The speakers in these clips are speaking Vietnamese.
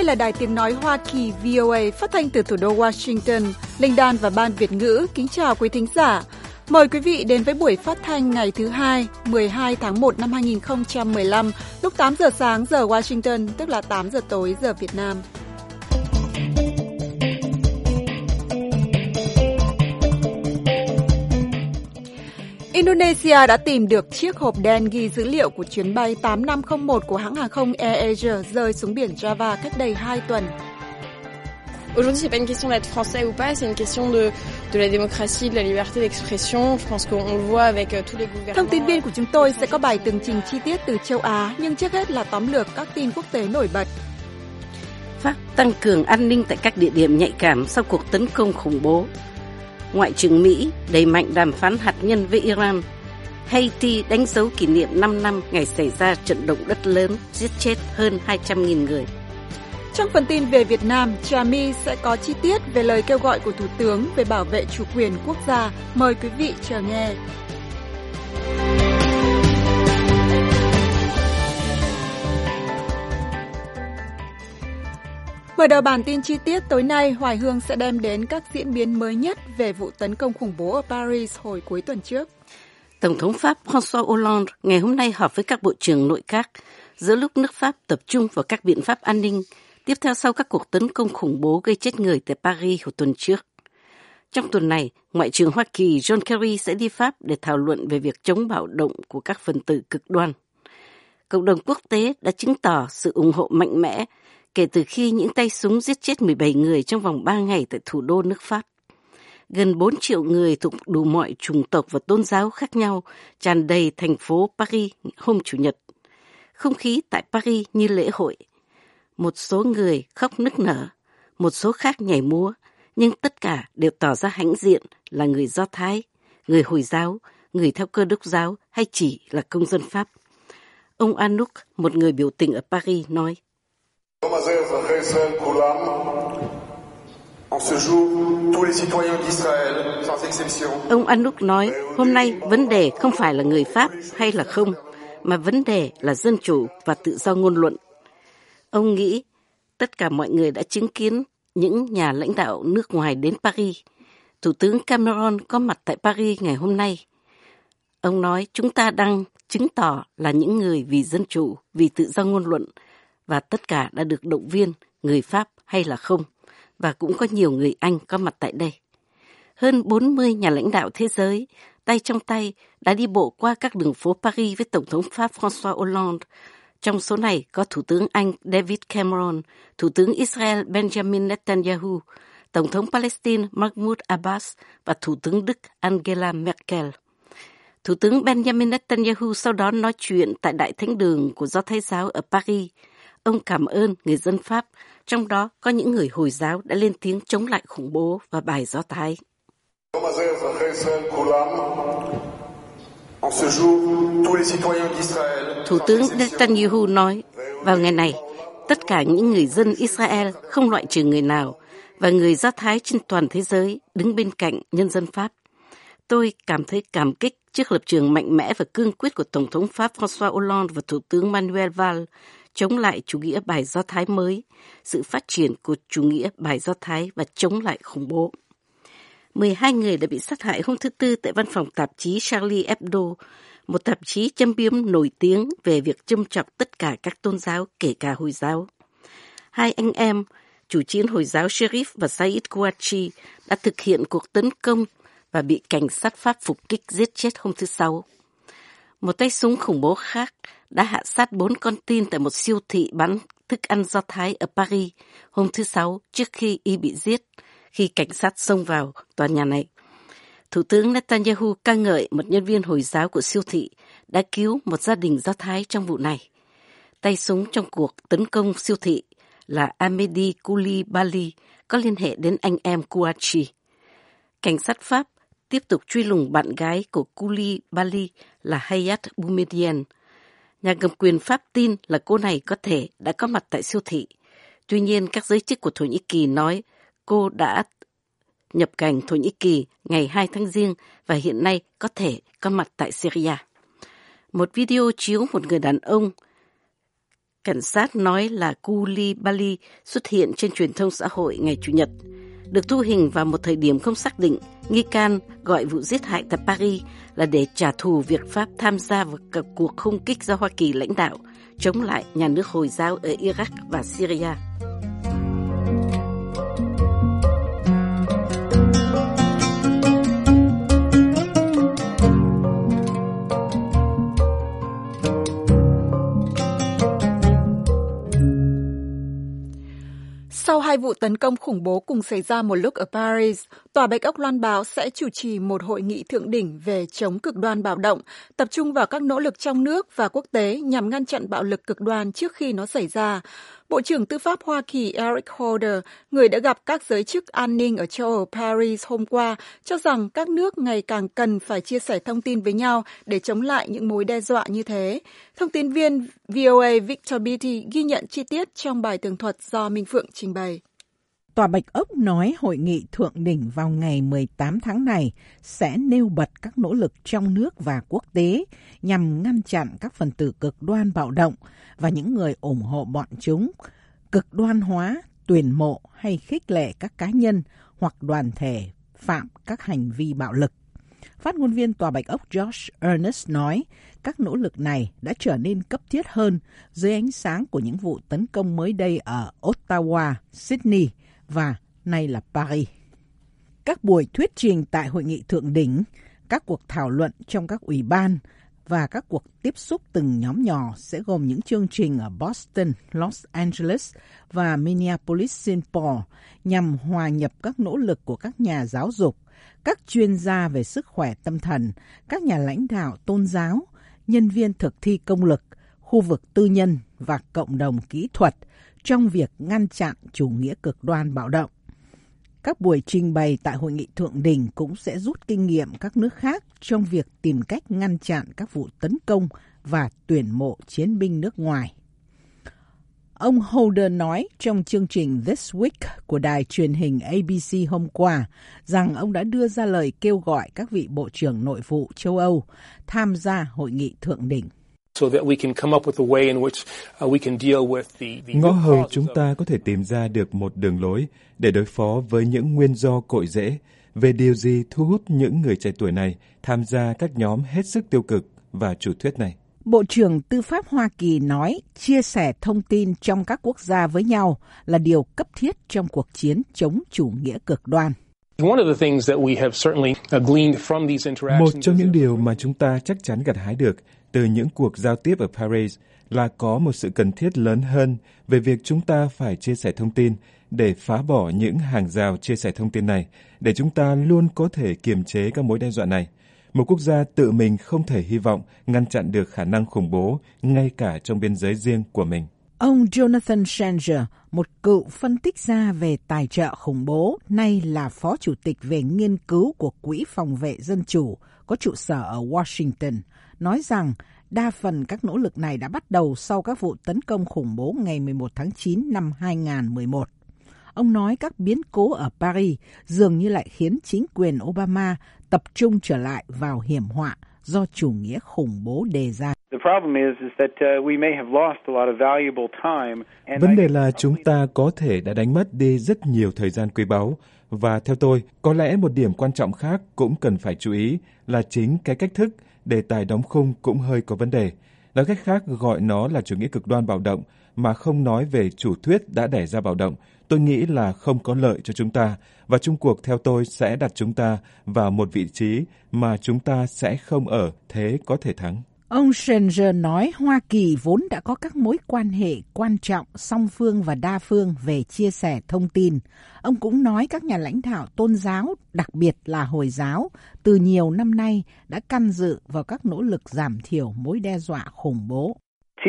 là Đài Tiếng Nói Hoa Kỳ VOA phát thanh từ thủ đô Washington. Linh Đan và Ban Việt ngữ kính chào quý thính giả. Mời quý vị đến với buổi phát thanh ngày thứ Hai, 12 tháng 1 năm 2015, lúc 8 giờ sáng giờ Washington, tức là 8 giờ tối giờ Việt Nam. Indonesia đã tìm được chiếc hộp đen ghi dữ liệu của chuyến bay 8501 của hãng hàng không AirAsia rơi xuống biển Java cách đây 2 tuần. Aujourd'hui, c'est pas une question d'être français ou pas, c'est une question de la démocratie, de la liberté d'expression. Je pense qu'on le voit avec tous les gouvernements. Thông tin viên của chúng tôi sẽ có bài tường trình chi tiết từ châu Á, nhưng trước hết là tóm lược các tin quốc tế nổi bật. Pháp tăng cường an ninh tại các địa điểm nhạy cảm sau cuộc tấn công khủng bố. Ngoại trưởng Mỹ đẩy mạnh đàm phán hạt nhân với Iran. Haiti đánh dấu kỷ niệm 5 năm ngày xảy ra trận động đất lớn giết chết hơn 200.000 người. Trong phần tin về Việt Nam, Trà My sẽ có chi tiết về lời kêu gọi của Thủ tướng về bảo vệ chủ quyền quốc gia. Mời quý vị chờ nghe. Mở đầu bản tin chi tiết tối nay, Hoài Hương sẽ đem đến các diễn biến mới nhất về vụ tấn công khủng bố ở Paris hồi cuối tuần trước. Tổng thống Pháp François Hollande ngày hôm nay họp với các bộ trưởng nội các giữa lúc nước Pháp tập trung vào các biện pháp an ninh tiếp theo sau các cuộc tấn công khủng bố gây chết người tại Paris hồi tuần trước. Trong tuần này, Ngoại trưởng Hoa Kỳ John Kerry sẽ đi Pháp để thảo luận về việc chống bạo động của các phần tử cực đoan. Cộng đồng quốc tế đã chứng tỏ sự ủng hộ mạnh mẽ kể từ khi những tay súng giết chết 17 người trong vòng 3 ngày tại thủ đô nước Pháp. Gần 4 triệu người thuộc đủ mọi chủng tộc và tôn giáo khác nhau tràn đầy thành phố Paris hôm Chủ nhật. Không khí tại Paris như lễ hội. Một số người khóc nức nở, một số khác nhảy múa, nhưng tất cả đều tỏ ra hãnh diện là người Do Thái, người Hồi giáo, người theo Cơ đốc giáo hay chỉ là công dân Pháp. Ông Anouk, một người biểu tình ở Paris, nói: Ông Anouk nói, hôm nay vấn đề không phải là người Pháp hay là không, mà vấn đề là dân chủ và tự do ngôn luận. Ông nghĩ tất cả mọi người đã chứng kiến những nhà lãnh đạo nước ngoài đến Paris. Thủ tướng Cameron có mặt tại Paris ngày hôm nay. Ông nói chúng ta đang chứng tỏ là những người vì dân chủ, vì tự do ngôn luận, và tất cả đã được động viên, người Pháp hay là không, và cũng có nhiều người Anh có mặt tại đây. Hơn 40 nhà lãnh đạo thế giới, tay trong tay, đã đi bộ qua các đường phố Paris với Tổng thống Pháp François Hollande. Trong số này có Thủ tướng Anh David Cameron, Thủ tướng Israel Benjamin Netanyahu, Tổng thống Palestine Mahmoud Abbas và Thủ tướng Đức Angela Merkel. Thủ tướng Benjamin Netanyahu sau đó nói chuyện tại Đại Thánh đường của Do Thái giáo ở Paris. Ông cảm ơn người dân Pháp, trong đó có những người Hồi giáo đã lên tiếng chống lại khủng bố và bài Do Thái. Thủ tướng Netanyahu nói, vào ngày này, tất cả những người dân Israel không loại trừ người nào và người Do Thái trên toàn thế giới đứng bên cạnh nhân dân Pháp. Tôi cảm thấy cảm kích trước lập trường mạnh mẽ và cương quyết của Tổng thống Pháp François Hollande và Thủ tướng Manuel Valls chống lại chủ nghĩa bài Do Thái mới, sự phát triển của chủ nghĩa bài Do Thái và chống lại khủng bố. 12 người đã bị sát hại hôm thứ Tư tại văn phòng tạp chí Charlie Hebdo, một tạp chí châm biếm nổi tiếng về việc châm chọc tất cả các tôn giáo, kể cả Hồi giáo. Hai anh em, chủ chiến Hồi giáo Sherif và Said Kouachi, đã thực hiện cuộc tấn công và bị cảnh sát Pháp phục kích giết chết hôm thứ Sáu. Một tay súng khủng bố khác đã hạ sát 4 con tin tại một siêu thị bán thức ăn Do Thái ở Paris hôm thứ Sáu trước khi y bị giết khi cảnh sát xông vào tòa nhà này. Thủ tướng Netanyahu ca ngợi một nhân viên Hồi giáo của siêu thị đã cứu một gia đình Do Thái trong vụ này. Tay súng trong cuộc tấn công siêu thị là Ahmedi Koulibaly, có liên hệ đến anh em Kouachi. Cảnh sát Pháp tiếp tục truy lùng bạn gái của Koulibaly là Hayat Boumediene. Nhà cầm quyền Pháp tin là cô này có thể đã có mặt tại siêu thị. Tuy nhiên, các giới chức của Thổ Nhĩ Kỳ nói cô đã nhập cảnh Thổ Nhĩ Kỳ ngày 2 tháng Giêng và hiện nay có thể có mặt tại Syria. Một video chiếu một người đàn ông cảnh sát nói là Koulibaly xuất hiện trên truyền thông xã hội ngày Chủ nhật. Được thu hình vào một thời điểm không xác định, nghi can gọi vụ giết hại tại Paris là để trả thù việc Pháp tham gia vào các cuộc không kích do Hoa Kỳ lãnh đạo chống lại nhà nước Hồi giáo ở Iraq và Syria. Sau 2 vụ tấn công khủng bố cùng xảy ra một lúc ở Paris, Tòa Bạch Ốc loan báo sẽ chủ trì một hội nghị thượng đỉnh về chống cực đoan bạo động, tập trung vào các nỗ lực trong nước và quốc tế nhằm ngăn chặn bạo lực cực đoan trước khi nó xảy ra. Bộ trưởng Tư pháp Hoa Kỳ Eric Holder, người đã gặp các giới chức an ninh ở châu Âu Paris hôm qua, cho rằng các nước ngày càng cần phải chia sẻ thông tin với nhau để chống lại những mối đe dọa như thế. Thông tin viên VOA Victor Beatty ghi nhận chi tiết trong bài tường thuật do Minh Phượng trình bày. Tòa Bạch Ốc nói hội nghị thượng đỉnh vào ngày 18 tháng này sẽ nêu bật các nỗ lực trong nước và quốc tế nhằm ngăn chặn các phần tử cực đoan bạo động và những người ủng hộ bọn chúng, cực đoan hóa, tuyển mộ hay khích lệ các cá nhân hoặc đoàn thể phạm các hành vi bạo lực. Phát ngôn viên Tòa Bạch Ốc Josh Earnest nói các nỗ lực này đã trở nên cấp thiết hơn dưới ánh sáng của những vụ tấn công mới đây ở Ottawa, Sydney và nay là Paris. Các buổi thuyết trình tại hội nghị thượng đỉnh, các cuộc thảo luận trong các ủy ban và các cuộc tiếp xúc từng nhóm nhỏ sẽ gồm những chương trình ở Boston, Los Angeles và Minneapolis-Saint Paul nhằm hòa nhập các nỗ lực của các nhà giáo dục, các chuyên gia về sức khỏe tâm thần, các nhà lãnh đạo tôn giáo, nhân viên thực thi công lực, khu vực tư nhân và cộng đồng kỹ thuật trong việc ngăn chặn chủ nghĩa cực đoan bạo động. Các buổi trình bày tại hội nghị thượng đỉnh cũng sẽ rút kinh nghiệm các nước khác trong việc tìm cách ngăn chặn các vụ tấn công và tuyển mộ chiến binh nước ngoài. Ông Holder nói trong chương trình This Week của đài truyền hình ABC hôm qua rằng ông đã đưa ra lời kêu gọi các vị bộ trưởng nội vụ châu Âu tham gia hội nghị thượng đỉnh. Ngõ hầu chúng ta có thể tìm ra được một đường lối để đối phó với những nguyên do cội rễ về điều gì thu hút những người trẻ tuổi này tham gia các nhóm hết sức tiêu cực và chủ thuyết này. Bộ trưởng Tư pháp Hoa Kỳ nói chia sẻ thông tin trong các quốc gia với nhau là điều cấp thiết trong cuộc chiến chống chủ nghĩa cực đoan. Một trong những điều mà chúng ta chắc chắn gặt hái được từ những cuộc giao tiếp ở Paris là có một sự cần thiết lớn hơn về việc chúng ta phải chia sẻ thông tin để phá bỏ những hàng rào chia sẻ thông tin này, để chúng ta luôn có thể kiềm chế các mối đe dọa này. Một quốc gia tự mình không thể hy vọng ngăn chặn được khả năng khủng bố ngay cả trong biên giới riêng của mình. Ông Jonathan Sanger, một cựu phân tích gia về tài trợ khủng bố, nay là phó chủ tịch về nghiên cứu của Quỹ Phòng vệ Dân chủ, có trụ sở ở Washington, nói rằng đa phần các nỗ lực này đã bắt đầu sau các vụ tấn công khủng bố ngày 11 tháng 9 năm 2011. Ông nói các biến cố ở Paris dường như lại khiến chính quyền Obama tập trung trở lại vào hiểm họa do chủ nghĩa khủng bố đề ra. Vấn đề là chúng ta có thể đã đánh mất đi rất nhiều thời gian quý báu, và theo tôi, có lẽ một điểm quan trọng khác cũng cần phải chú ý là chính cái cách thức đề tài đóng khung cũng hơi có vấn đề. Nói cách khác, gọi nó là chủ nghĩa cực đoan bạo động mà không nói về chủ thuyết đã đẻ ra bạo động, tôi nghĩ là không có lợi cho chúng ta, và chung cuộc theo tôi sẽ đặt chúng ta vào một vị trí mà chúng ta sẽ không ở thế có thể thắng. Ông Sanger nói Hoa Kỳ vốn đã có các mối quan hệ quan trọng song phương và đa phương về chia sẻ thông tin. Ông cũng nói các nhà lãnh đạo tôn giáo, đặc biệt là Hồi giáo, từ nhiều năm nay đã can dự vào các nỗ lực giảm thiểu mối đe dọa khủng bố.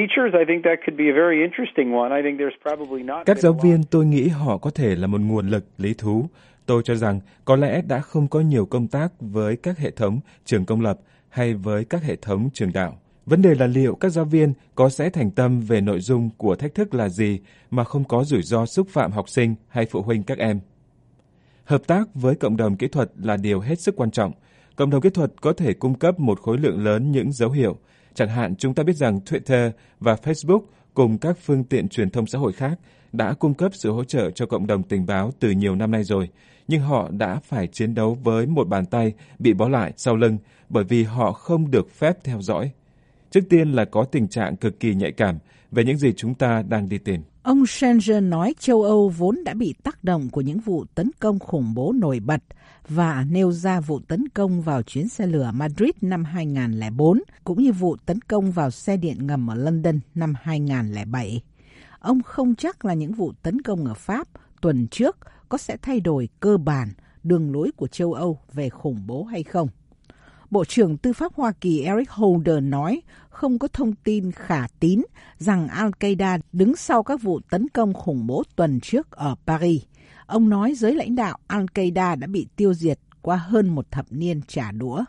Các giáo viên, tôi nghĩ họ có thể là một nguồn lực lý thú. Tôi cho rằng có lẽ đã không có nhiều công tác với các hệ thống trường công lập hay với các hệ thống trường đạo. Vấn đề là liệu các giáo viên có sẽ thành tâm về nội dung của thách thức là gì mà không có rủi ro xúc phạm học sinh hay phụ huynh các em. Hợp tác với cộng đồng kỹ thuật là điều hết sức quan trọng. Cộng đồng kỹ thuật có thể cung cấp một khối lượng lớn những dấu hiệu. Chẳng hạn chúng ta biết rằng Twitter và Facebook cùng các phương tiện truyền thông xã hội khác đã cung cấp sự hỗ trợ cho cộng đồng tình báo từ nhiều năm nay rồi, nhưng họ đã phải chiến đấu với một bàn tay bị bó lại sau lưng bởi vì họ không được phép theo dõi. Trước tiên là có tình trạng cực kỳ nhạy cảm về những gì chúng ta đang đi tìm. Ông Schengen nói châu Âu vốn đã bị tác động của những vụ tấn công khủng bố nổi bật và nêu ra vụ tấn công vào chuyến xe lửa Madrid năm 2004, cũng như vụ tấn công vào xe điện ngầm ở London năm 2007. Ông không chắc là những vụ tấn công ở Pháp tuần trước có sẽ thay đổi cơ bản đường lối của châu Âu về khủng bố hay không. Bộ trưởng Tư pháp Hoa Kỳ Eric Holder nói không có thông tin khả tín rằng Al-Qaeda đứng sau các vụ tấn công khủng bố tuần trước ở Paris. Ông nói giới lãnh đạo Al-Qaeda đã bị tiêu diệt qua hơn một thập niên trả đũa.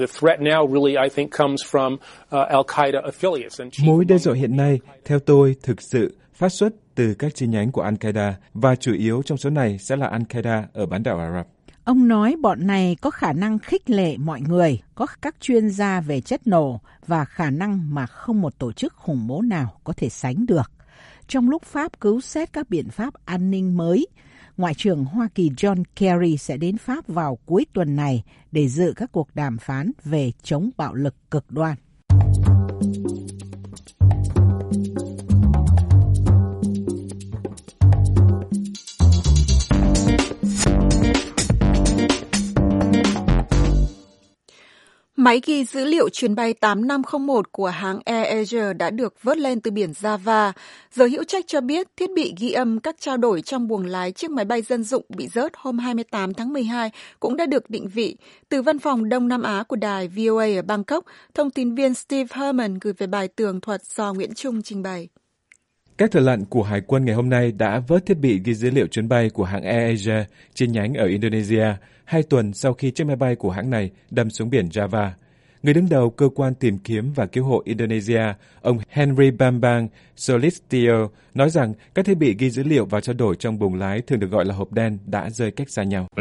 Mối đe dọa hiện nay, theo tôi, thực sự phát xuất từ các chi nhánh của Al-Qaeda và chủ yếu trong số này sẽ là Al-Qaeda ở bán đảo Ả Rập. Ông nói bọn này có khả năng khích lệ mọi người, có các chuyên gia về chất nổ và khả năng mà không một tổ chức khủng bố nào có thể sánh được. Trong lúc Pháp cứu xét các biện pháp an ninh mới, Ngoại trưởng Hoa Kỳ John Kerry sẽ đến Pháp vào cuối tuần này để dự các cuộc đàm phán về chống bạo lực cực đoan. Máy ghi dữ liệu chuyến bay 8501 của hãng AirAsia đã được vớt lên từ biển Java. Giới hữu trách cho biết thiết bị ghi âm các trao đổi trong buồng lái chiếc máy bay dân dụng bị rớt hôm 28 tháng 12 cũng đã được định vị. Từ văn phòng Đông Nam Á của đài VOA ở Bangkok, thông tin viên Steve Herman gửi về bài tường thuật do Nguyễn Trung trình bày. Các thợ lặn của Hải quân ngày hôm nay đã vớt thiết bị ghi dữ liệu chuyến bay của hãng AirAsia chi nhánh ở Indonesia 2 tuần sau khi chiếc máy bay của hãng này đâm xuống biển Java. Người đứng đầu cơ quan tìm kiếm và cứu hộ Indonesia, ông Henry Bambang Solistio, nói rằng các thiết bị ghi dữ liệu và trao đổi trong buồng lái thường được gọi là hộp đen đã rơi cách xa nhau.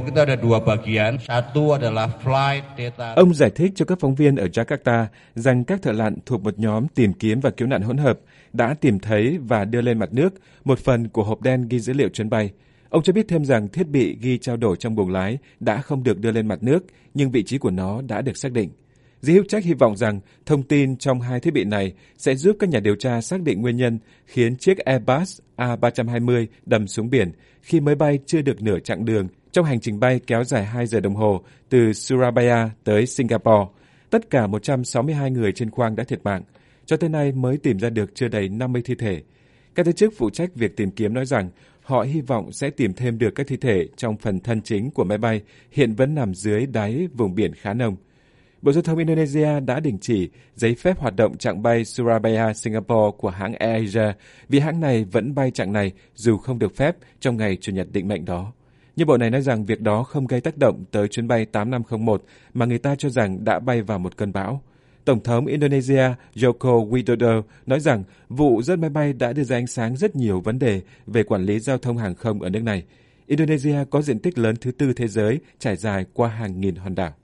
Ông giải thích cho các phóng viên ở Jakarta rằng các thợ lặn thuộc một nhóm tìm kiếm và cứu nạn hỗn hợp đã tìm thấy và đưa lên mặt nước một phần của hộp đen ghi dữ liệu chuyến bay. Ông cho biết thêm rằng thiết bị ghi trao đổi trong buồng lái đã không được đưa lên mặt nước, nhưng vị trí của nó đã được xác định. Giới hữu trách hy vọng rằng thông tin trong hai thiết bị này sẽ giúp các nhà điều tra xác định nguyên nhân khiến chiếc Airbus A320 đâm xuống biển khi mới bay chưa được nửa chặng đường trong hành trình bay kéo dài 2 giờ đồng hồ từ Surabaya tới Singapore. Tất cả 162 người trên khoang đã thiệt mạng. Cho tới nay mới tìm ra được chưa đầy 50 thi thể. Các giới chức phụ trách việc tìm kiếm nói rằng họ hy vọng sẽ tìm thêm được các thi thể trong phần thân chính của máy bay hiện vẫn nằm dưới đáy vùng biển khá nông. Bộ Giao thông Indonesia đã đình chỉ giấy phép hoạt động chặng bay Surabaya-Singapore của hãng AirAsia vì hãng này vẫn bay chặng này dù không được phép trong ngày Chủ nhật định mệnh đó. Nhưng bộ này nói rằng việc đó không gây tác động tới chuyến bay 8501 mà người ta cho rằng đã bay vào một cơn bão. Tổng thống Indonesia Joko Widodo nói rằng vụ rớt máy bay đã đưa ra ánh sáng rất nhiều vấn đề về quản lý giao thông hàng không ở nước này. Indonesia có diện tích lớn thứ tư thế giới trải dài qua hàng nghìn hòn đảo.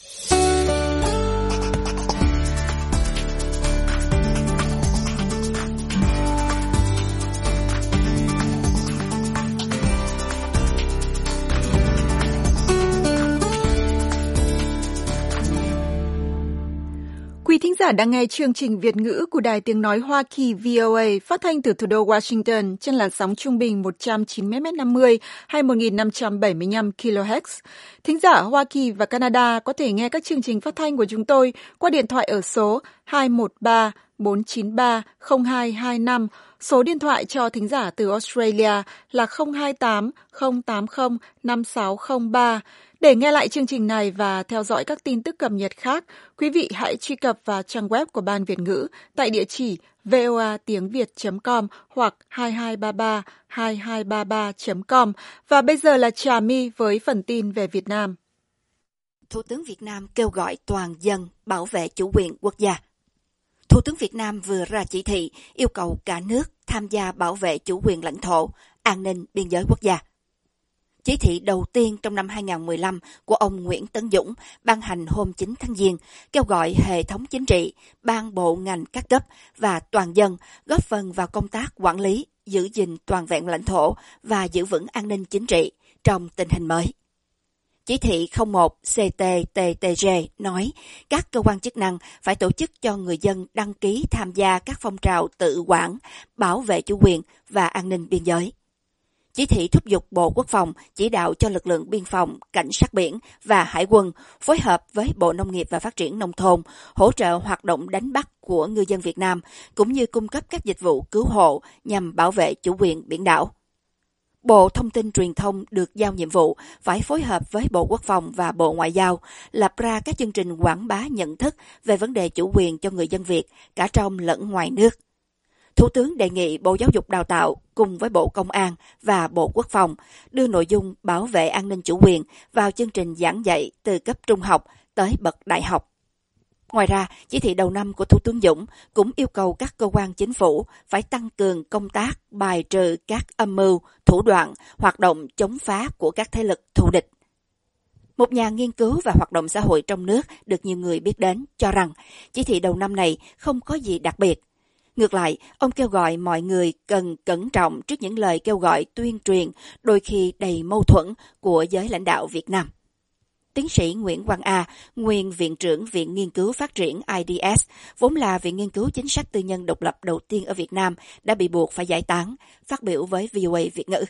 Quý thính giả đang nghe chương trình Việt ngữ của Đài Tiếng Nói Hoa Kỳ VOA phát thanh từ thủ đô Washington trên làn sóng trung bình 190m50 hay 1575 kHz. Thính giả Hoa Kỳ và Canada có thể nghe các chương trình phát thanh của chúng tôi qua điện thoại ở số 213-493-0225. Số điện thoại cho thính giả từ Australia là 028-080-5603. Để nghe lại chương trình này và theo dõi các tin tức cập nhật khác, quý vị hãy truy cập vào trang web của Ban Việt ngữ tại địa chỉ voatiengviet.com hoặc 2233-2233.com. Và bây giờ là Trà My với phần tin về Việt Nam. Thủ tướng Việt Nam kêu gọi toàn dân bảo vệ chủ quyền quốc gia. Thủ tướng Việt Nam vừa ra chỉ thị yêu cầu cả nước tham gia bảo vệ chủ quyền lãnh thổ, an ninh biên giới quốc gia. Chỉ thị đầu tiên trong năm 2015 của ông Nguyễn Tấn Dũng ban hành hôm 9 tháng Giêng kêu gọi hệ thống chính trị, ban bộ ngành các cấp và toàn dân góp phần vào công tác quản lý, giữ gìn toàn vẹn lãnh thổ và giữ vững an ninh chính trị trong tình hình mới. Chỉ thị 01 CTTTG nói các cơ quan chức năng phải tổ chức cho người dân đăng ký tham gia các phong trào tự quản, bảo vệ chủ quyền và an ninh biên giới. Chỉ thị thúc giục Bộ Quốc phòng chỉ đạo cho lực lượng biên phòng, cảnh sát biển và hải quân phối hợp với Bộ Nông nghiệp và Phát triển Nông thôn, hỗ trợ hoạt động đánh bắt của ngư dân Việt Nam, cũng như cung cấp các dịch vụ cứu hộ nhằm bảo vệ chủ quyền biển đảo. Bộ Thông tin Truyền thông được giao nhiệm vụ phải phối hợp với Bộ Quốc phòng và Bộ Ngoại giao lập ra các chương trình quảng bá nhận thức về vấn đề chủ quyền cho người dân Việt, cả trong lẫn ngoài nước. Thủ tướng đề nghị Bộ Giáo dục Đào tạo cùng với Bộ Công an và Bộ Quốc phòng đưa nội dung bảo vệ an ninh chủ quyền vào chương trình giảng dạy từ cấp trung học tới bậc đại học. Ngoài ra, chỉ thị đầu năm của Thủ tướng Dũng cũng yêu cầu các cơ quan chính phủ phải tăng cường công tác bài trừ các âm mưu, thủ đoạn, hoạt động chống phá của các thế lực thù địch. Một nhà nghiên cứu và hoạt động xã hội trong nước được nhiều người biết đến cho rằng chỉ thị đầu năm này không có gì đặc biệt. Ngược lại, ông kêu gọi mọi người cần cẩn trọng trước những lời kêu gọi tuyên truyền đôi khi đầy mâu thuẫn của giới lãnh đạo Việt Nam. Tiến sĩ Nguyễn Quang A, nguyên Viện trưởng Viện Nghiên cứu Phát triển IDS, vốn là viện nghiên cứu chính sách tư nhân độc lập đầu tiên ở Việt Nam, đã bị buộc phải giải tán, phát biểu với VOA Việt ngữ.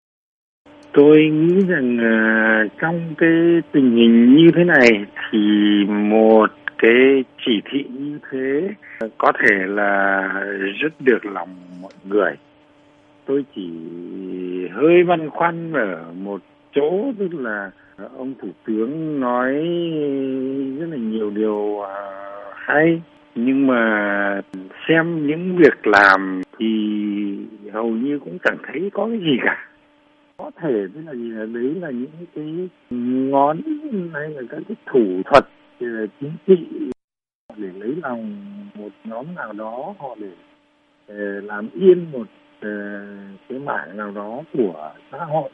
Tôi nghĩ rằng trong cái tình hình như thế này thì một cái chỉ thị như thế có thể là rất được lòng mọi người. Tôi chỉ hơi băn khoăn ở một chỗ, tức là ông Thủ tướng nói rất là nhiều điều hay, nhưng mà xem những việc làm thì hầu như cũng chẳng thấy có cái gì cả. Có thể tức là gì là đấy là những cái ngón hay là các cái thủ thuật chính trị để lấy lòng một nhóm nào đó, họ để làm yên một cái mảng nào đó của xã hội.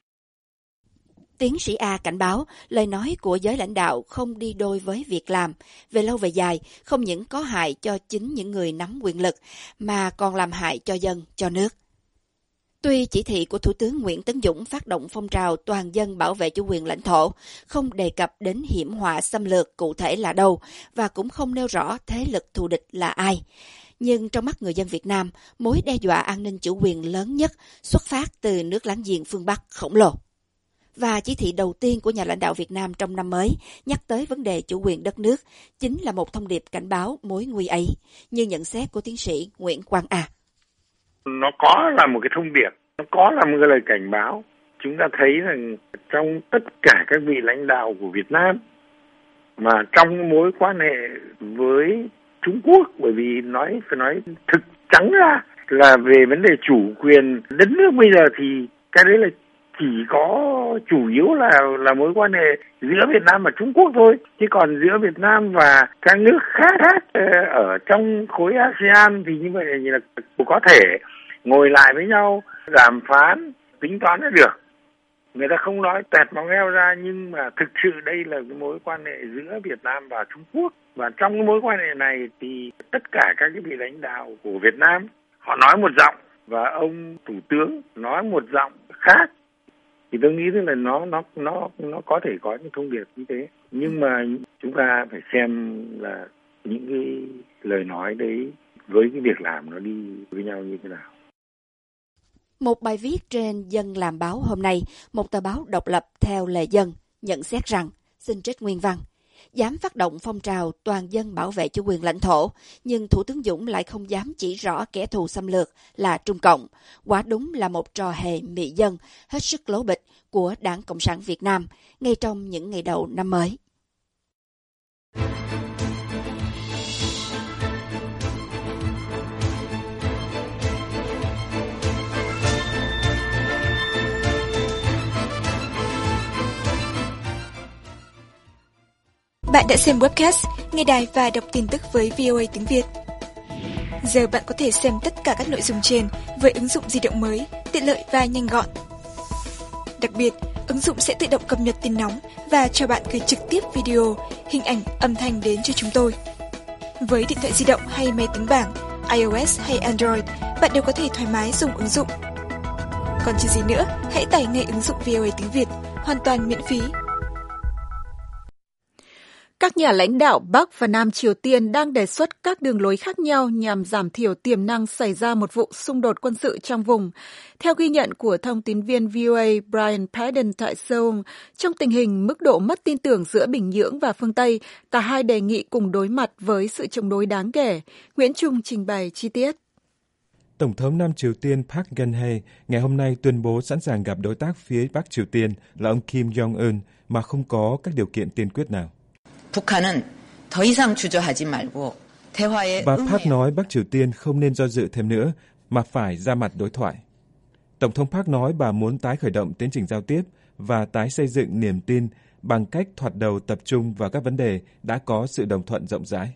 Tiến sĩ A cảnh báo lời nói của giới lãnh đạo không đi đôi với việc làm, về lâu về dài không những có hại cho chính những người nắm quyền lực mà còn làm hại cho dân, cho nước. Tuy chỉ thị của Thủ tướng Nguyễn Tấn Dũng phát động phong trào toàn dân bảo vệ chủ quyền lãnh thổ, không đề cập đến hiểm họa xâm lược cụ thể là đâu và cũng không nêu rõ thế lực thù địch là ai. Nhưng trong mắt người dân Việt Nam, mối đe dọa an ninh chủ quyền lớn nhất xuất phát từ nước láng giềng phương Bắc khổng lồ. Và chỉ thị đầu tiên của nhà lãnh đạo Việt Nam trong năm mới nhắc tới vấn đề chủ quyền đất nước chính là một thông điệp cảnh báo mối nguy ấy, như nhận xét của tiến sĩ Nguyễn Quang A. Nó có là một cái thông điệp, nó có là một cái lời cảnh báo. Chúng ta thấy rằng trong tất cả các vị lãnh đạo của Việt Nam mà trong mối quan hệ với Trung Quốc, bởi vì phải nói thực trắng ra là về vấn đề chủ quyền đất nước bây giờ thì cái đấy là chỉ có chủ yếu là mối quan hệ giữa Việt Nam và Trung Quốc thôi, chứ còn giữa Việt Nam và các nước khác ở trong khối ASEAN thì như vậy là có thể ngồi lại với nhau đàm phán tính toán là được. Người ta không nói tẹt móng heo ra, nhưng mà thực sự đây là cái mối quan hệ giữa Việt Nam và Trung Quốc, và trong cái mối quan hệ này thì tất cả các cái vị lãnh đạo của Việt Nam họ nói một giọng và ông Thủ tướng nói một giọng khác. Thì tôi nghĩ là nó có thể có những thông điệp như thế, nhưng mà chúng ta phải xem là những cái lời nói đấy với cái việc làm nó đi với nhau như thế nào. Một bài viết trên Dân làm báo hôm nay, một tờ báo độc lập theo lề dân, nhận xét rằng, xin trích nguyên văn, dám phát động phong trào toàn dân bảo vệ chủ quyền lãnh thổ, nhưng Thủ tướng Dũng lại không dám chỉ rõ kẻ thù xâm lược là Trung Cộng. Quả đúng là một trò hề mị dân, hết sức lố bịch của Đảng Cộng sản Việt Nam, ngay trong những ngày đầu năm mới. Bạn đã xem webcast, nghe đài và đọc tin tức với VOA tiếng Việt. Giờ bạn có thể xem tất cả các nội dung trên với ứng dụng di động mới, tiện lợi và nhanh gọn. Đặc biệt, Ứng dụng sẽ tự động cập nhật tin nóng và cho bạn gửi trực tiếp video, hình ảnh, âm thanh đến cho chúng tôi. Với điện thoại di động hay máy tính bảng, iOS hay Android, bạn đều có thể thoải mái dùng ứng dụng. Còn chờ gì nữa, hãy tải ngay ứng dụng VOA tiếng Việt, hoàn toàn miễn phí. Các nhà lãnh đạo Bắc và Nam Triều Tiên đang đề xuất các đường lối khác nhau nhằm giảm thiểu tiềm năng xảy ra một vụ xung đột quân sự trong vùng. Theo ghi nhận của thông tín viên VOA Brian Padden tại Seoul, trong tình hình mức độ mất tin tưởng giữa Bình Nhưỡng và phương Tây, cả hai đề nghị cùng đối mặt với sự chống đối đáng kể. Nguyễn Trung trình bày chi tiết. Tổng thống Nam Triều Tiên Park Geun-hye ngày hôm nay tuyên bố sẵn sàng gặp đối tác phía Bắc Triều Tiên là ông Kim Jong-un mà không có các điều kiện tiên quyết nào. Bà Park nói Bắc Triều Tiên không nên do dự thêm nữa mà phải ra mặt đối thoại. Tổng thống Park nói bà muốn tái khởi động tiến trình giao tiếp và tái xây dựng niềm tin bằng cách thoạt đầu tập trung vào các vấn đề đã có sự đồng thuận rộng rãi.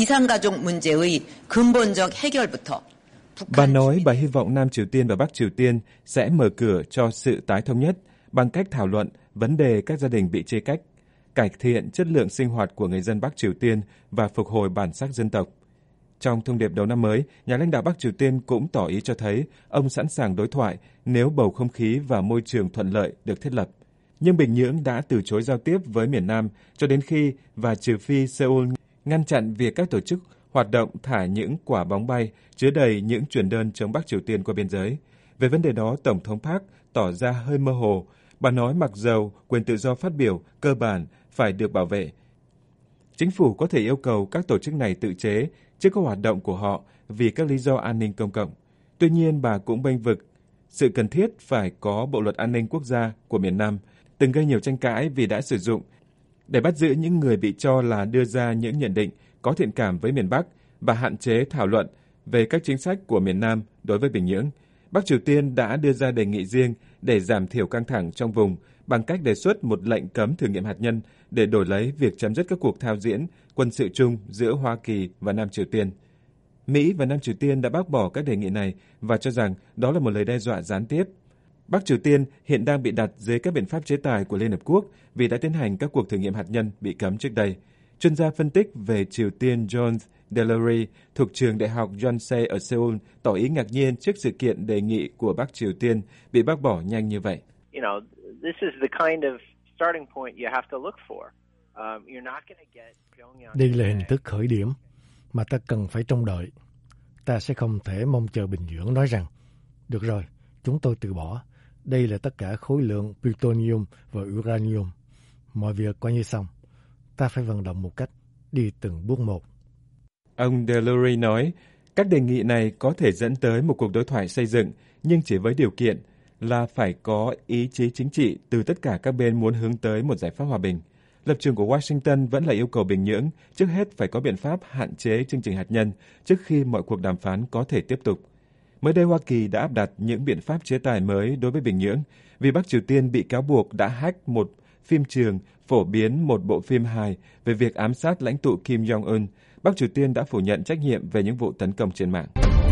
Bà nói bà hy vọng Nam Triều Tiên và Bắc Triều Tiên sẽ mở cửa cho sự tái thống nhất bằng cách thảo luận vấn đề các gia đình bị chia cách, cải thiện chất lượng sinh hoạt của người dân Bắc Triều Tiên và phục hồi bản sắc dân tộc. Trong thông điệp đầu năm mới, nhà lãnh đạo Bắc Triều Tiên cũng tỏ ý cho thấy ông sẵn sàng đối thoại nếu bầu không khí và môi trường thuận lợi được thiết lập. Nhưng Bình Nhưỡng đã từ chối giao tiếp với miền Nam cho đến khi và trừ phi Seoul ngăn chặn việc các tổ chức hoạt động thả những quả bóng bay chứa đầy những truyền đơn chống Bắc Triều Tiên qua biên giới. Về vấn đề đó, Tổng thống Park tỏ ra hơi mơ hồ. Bà nói mặc dầu quyền tự do phát biểu cơ bản phải được bảo vệ, chính phủ có thể yêu cầu các tổ chức này tự chế trước các hoạt động của họ vì các lý do an ninh công cộng. Tuy nhiên, bà cũng bênh vực sự cần thiết phải có Bộ luật An ninh Quốc gia của miền Nam, từng gây nhiều tranh cãi vì đã sử dụng để bắt giữ những người bị cho là đưa ra những nhận định có thiện cảm với miền Bắc và hạn chế thảo luận về các chính sách của miền Nam đối với Bình Nhưỡng. Bắc Triều Tiên đã đưa ra đề nghị riêng để giảm thiểu căng thẳng trong vùng bằng cách đề xuất một lệnh cấm thử nghiệm hạt nhân để đổi lấy việc chấm dứt các cuộc thao diễn quân sự chung giữa Hoa Kỳ và Nam Triều Tiên. Mỹ và Nam Triều Tiên đã bác bỏ các đề nghị này và cho rằng đó là một lời đe dọa gián tiếp. Bắc Triều Tiên hiện đang bị đặt dưới các biện pháp chế tài của Liên Hợp Quốc vì đã tiến hành các cuộc thử nghiệm hạt nhân bị cấm trước đây. Chuyên gia phân tích về Triều Tiên John Delury thuộc trường Đại học Yonsei ở Seoul tỏ ý ngạc nhiên trước sự kiện đề nghị của Bắc Triều Tiên bị bác bỏ nhanh như vậy. Đây là hình thức khởi điểm mà ta cần phải trông đợi. Ta sẽ không thể mong chờ Bình Nhưỡng nói rằng, được rồi, chúng tôi từ bỏ. Đây là tất cả khối lượng plutonium và uranium. Mọi việc coi như xong. Ta phải vận động một cách, đi từng bước một. Ông Delury nói, các đề nghị này có thể dẫn tới một cuộc đối thoại xây dựng, nhưng chỉ với điều kiện là phải có ý chí chính trị từ tất cả các bên muốn hướng tới một giải pháp hòa bình. Lập trường của Washington vẫn là yêu cầu Bình Nhưỡng trước hết phải có biện pháp hạn chế chương trình hạt nhân trước khi mọi cuộc đàm phán có thể tiếp tục. Mới đây, Hoa Kỳ đã áp đặt những biện pháp chế tài mới đối với Bình Nhưỡng vì Bắc Triều Tiên bị cáo buộc đã hack một phim trường phổ biến một bộ phim hài về việc ám sát lãnh tụ Kim Jong-un. Bắc Triều Tiên đã phủ nhận trách nhiệm về những vụ tấn công trên mạng.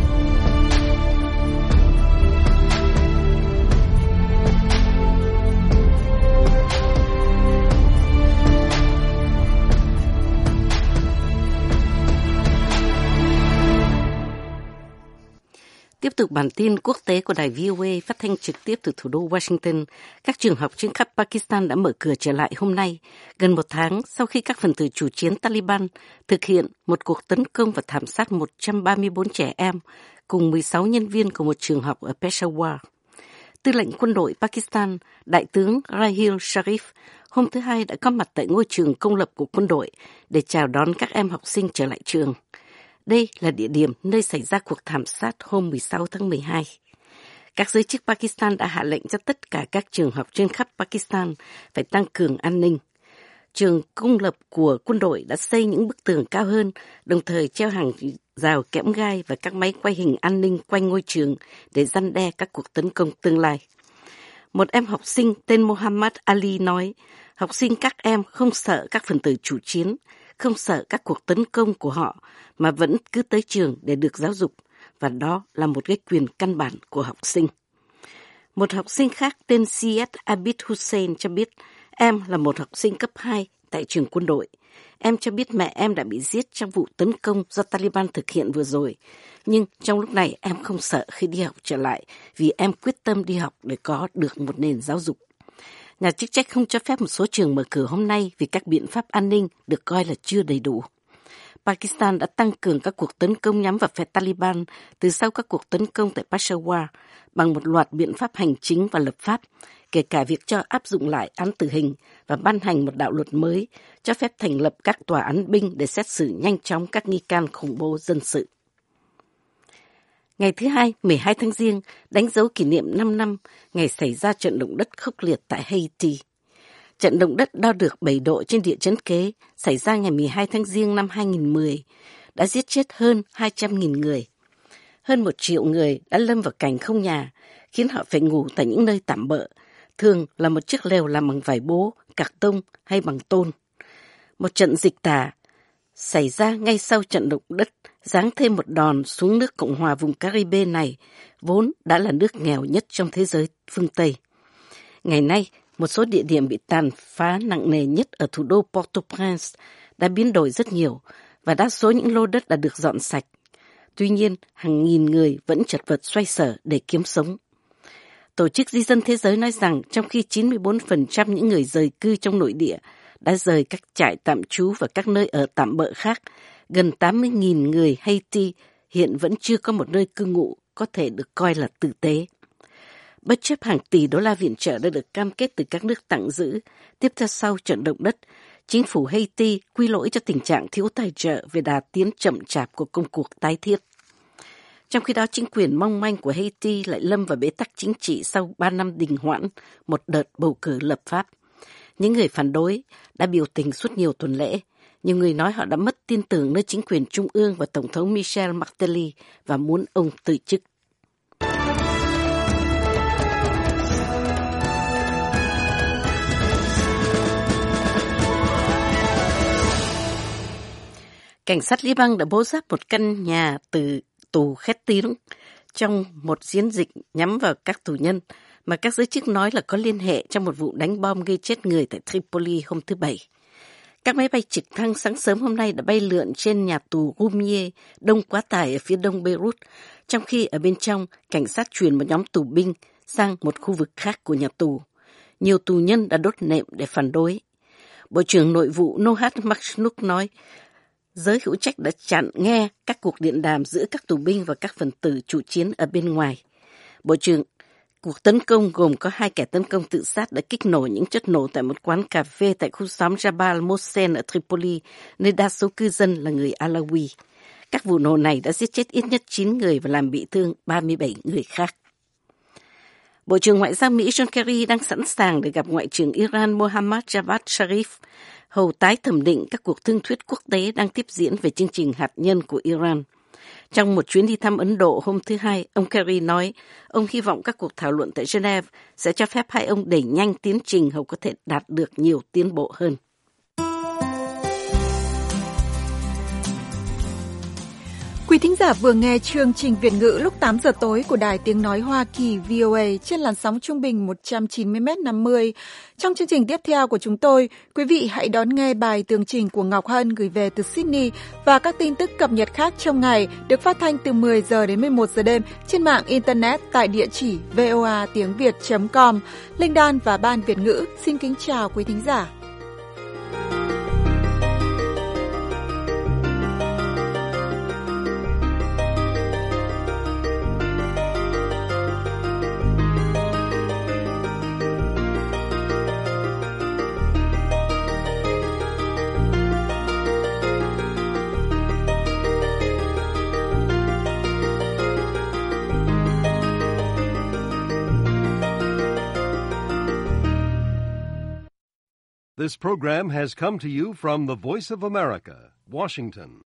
Tiếp tục bản tin quốc tế của đài VOA phát thanh trực tiếp từ thủ đô Washington. Các trường học trên khắp Pakistan đã mở cửa trở lại hôm nay, gần một tháng sau khi các phần tử chủ chiến Taliban thực hiện một cuộc tấn công và thảm sát 134 trẻ em cùng 16 nhân viên của một trường học ở Peshawar. Tư lệnh quân đội Pakistan, Đại tướng Rahil Sharif, hôm thứ Hai đã có mặt tại ngôi trường công lập của quân đội để chào đón các em học sinh trở lại trường. Đây là địa điểm nơi xảy ra cuộc thảm sát hôm 16 tháng 12. Các giới chức Pakistan đã hạ lệnh cho tất cả các trường học trên khắp Pakistan phải tăng cường an ninh. Trường công lập của quân đội đã xây những bức tường cao hơn, đồng thời treo hàng rào kẽm gai và các máy quay hình an ninh quanh ngôi trường để răn đe các cuộc tấn công tương lai. Một em học sinh tên Mohammad Ali nói, học sinh các em không sợ các phần tử chủ chiến, không sợ các cuộc tấn công của họ mà vẫn cứ tới trường để được giáo dục, và đó là một cái quyền căn bản của học sinh. Một học sinh khác tên Syed Abid Hussein cho biết em là một học sinh cấp 2 tại trường quân đội. Em cho biết mẹ em đã bị giết trong vụ tấn công do Taliban thực hiện vừa rồi. Nhưng trong lúc này em không sợ khi đi học trở lại vì em quyết tâm đi học để có được một nền giáo dục. Nhà chức trách không cho phép một số trường mở cửa hôm nay vì các biện pháp an ninh được coi là chưa đầy đủ. Pakistan đã tăng cường các cuộc tấn công nhắm vào phe Taliban từ sau các cuộc tấn công tại Peshawar bằng một loạt biện pháp hành chính và lập pháp, kể cả việc cho áp dụng lại án tử hình và ban hành một đạo luật mới cho phép thành lập các tòa án binh để xét xử nhanh chóng các nghi can khủng bố dân sự. Ngày thứ Hai, 12 tháng Giêng, đánh dấu kỷ niệm 5 năm ngày xảy ra trận động đất khốc liệt tại Haiti. Trận động đất đo được 7 độ trên địa chấn kế xảy ra ngày 12 tháng Giêng năm 2010 đã giết chết hơn 200.000 người. Hơn 1 triệu người đã lâm vào cảnh không nhà, khiến họ phải ngủ tại những nơi tạm bợ, thường là một chiếc lều làm bằng vải bố, cạc tông hay bằng tôn. Một trận dịch tả xảy ra ngay sau trận động đất, giáng thêm một đòn xuống nước Cộng hòa vùng Caribe này, vốn đã là nước nghèo nhất trong thế giới phương Tây. Ngày nay, một số địa điểm bị tàn phá nặng nề nhất ở thủ đô Port-au-Prince đã biến đổi rất nhiều và đa số những lô đất đã được dọn sạch. Tuy nhiên, hàng nghìn người vẫn chật vật xoay sở để kiếm sống. Tổ chức Di dân Thế giới nói rằng trong khi 94% những người rời cư trong nội địa đã rời các trại tạm trú và các nơi ở tạm bợ khác, gần 80.000 người Haiti hiện vẫn chưa có một nơi cư ngụ có thể được coi là tử tế. Bất chấp hàng tỷ đô la viện trợ đã được cam kết từ các nước tặng giữ, tiếp theo sau trận động đất, chính phủ Haiti quy lỗi cho tình trạng thiếu tài trợ về đà tiến chậm chạp của công cuộc tái thiết. Trong khi đó, chính quyền mong manh của Haiti lại lâm vào bế tắc chính trị sau 3 năm đình hoãn một đợt bầu cử lập pháp. Những người phản đối đã biểu tình suốt nhiều tuần lễ. Nhiều người nói họ đã mất tin tưởng nơi chính quyền trung ương và Tổng thống Michel Martelly và muốn ông từ chức. Cảnh sát Liban đã bố giáp một căn nhà từ tù khét tiếng trong một chiến dịch nhắm vào các tù nhân mà các giới chức nói là có liên hệ trong một vụ đánh bom gây chết người tại Tripoli hôm thứ Bảy. Các máy bay trực thăng sáng sớm hôm nay đã bay lượn trên nhà tù Roumier, đông quá tải ở phía đông Beirut, trong khi ở bên trong, cảnh sát chuyển một nhóm tù binh sang một khu vực khác của nhà tù. Nhiều tù nhân đã đốt nệm để phản đối. Bộ trưởng Nội vụ Nohat Makhnouk nói, giới hữu trách đã chặn nghe các cuộc điện đàm giữa các tù binh và các phần tử chủ chiến ở bên ngoài. Bộ trưởng, cuộc tấn công gồm có 2 kẻ tấn công tự sát đã kích nổ những chất nổ tại một quán cà phê tại khu xóm Jabal Mohsen ở Tripoli, nơi đa số cư dân là người Alawi. Các vụ nổ này đã giết chết ít nhất 9 người và làm bị thương 37 người khác. Bộ trưởng Ngoại giao Mỹ John Kerry đang sẵn sàng để gặp Ngoại trưởng Iran Mohammad Javad Zarif, hầu tái thẩm định các cuộc thương thuyết quốc tế đang tiếp diễn về chương trình hạt nhân của Iran. Trong một chuyến đi thăm Ấn Độ hôm thứ Hai, ông Kerry nói ông hy vọng các cuộc thảo luận tại Geneva sẽ cho phép hai ông đẩy nhanh tiến trình hầu có thể đạt được nhiều tiến bộ hơn. Quý thính giả vừa nghe chương trình Việt ngữ lúc 8 giờ tối của Đài Tiếng Nói Hoa Kỳ VOA trên làn sóng trung bình 190m50. Trong chương trình tiếp theo của chúng tôi, quý vị hãy đón nghe bài tường trình của Ngọc Hân gửi về từ Sydney và các tin tức cập nhật khác trong ngày được phát thanh từ 10 giờ đến 11 giờ đêm trên mạng Internet tại địa chỉ voatiengviet.com. Linh Đan và Ban Việt ngữ xin kính chào quý thính giả. This program has come to you from the Voice of America, Washington.